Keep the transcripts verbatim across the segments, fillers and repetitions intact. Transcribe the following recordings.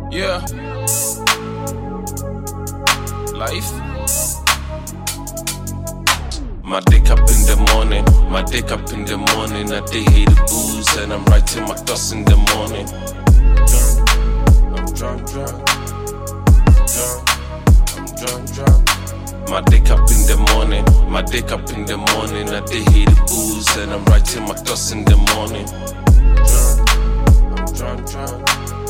Yeah. Life. My dick up in the morning, my dick up in the morning. I dey hate the booze and I'm writing my thoughts in the morning. I'm drunk, drunk, drunk. I'm drunk, drunk. My dick up in the morning, my dick up in the morning. I dey hate the booze and I'm writing my thoughts in the morning. I'm drunk, drunk,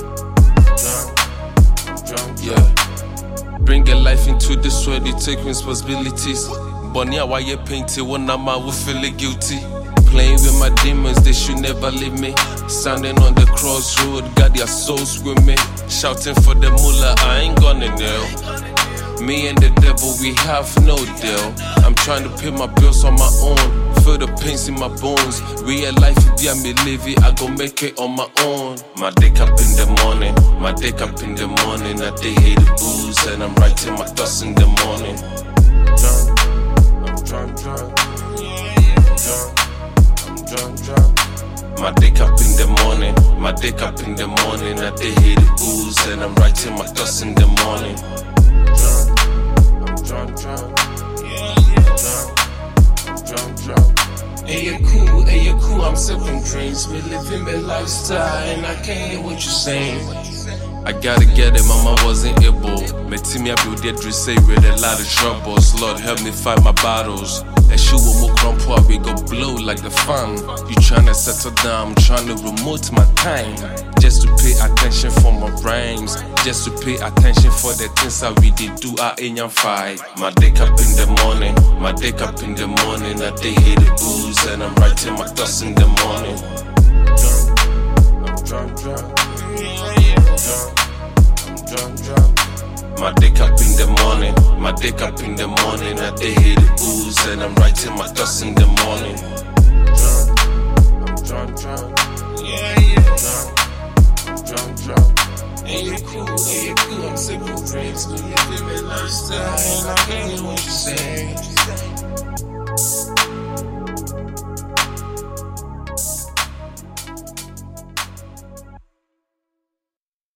drunk. I'm drunk, yeah. Bring a life into this world, you take responsibilities. Bonnie, why you painted when I'm out, will feel guilty. Playing with my demons, they should never leave me. Standing on the crossroad, got their souls with me. Shouting for the mullah, I ain't gonna kneel. Me and the devil, we have no deal. I'm trying to pay my bills on my own. Feel the pains in my bones. Real life, if you me live it, I gon' make it on my own. My dick up in the morning, my dick up in the morning. I dey hate the booze and I'm writing my thoughts in the morning. Drunk, drunk, drunk, I'm drunk, drunk. My dick up in the morning, my dick up in the morning. I dey hate the booze and I'm writing my thoughts in the morning. Drunk, I'm drunk, drunk, drunk, I'm drunk, drunk. Hey, you cool, hey, you cool, I'm sipping drinks. We living my lifestyle and I can't hear what you're saying. I gotta get it, mama wasn't able. Me team me up with the dress, say with a lot of troubles. Lord help me fight my battles. And shoe will more crumple, we go blow like the fan. You tryna settle down, I'm tryna remote my time. Just to pay attention for my rhymes. Just to pay attention for the things that we did do our in your fight. My dick up in the morning, my dick up in the morning. I dey hate the booze and I'm writing my thoughts in the morning. I'm drunk, drunk, drunk. I'm drunk, drunk. My dick up in the morning, my dick up in the morning. I dey hate the booze and I'm writing my thoughts in the morning. Drunk, I'm drunk, drunk. Yeah, yeah. Drunk, I'm drunk, drunk. Ain't you cool, ain't you cool, I'm sipping drinks. We living my lifestyle and I can't hear what you're saying.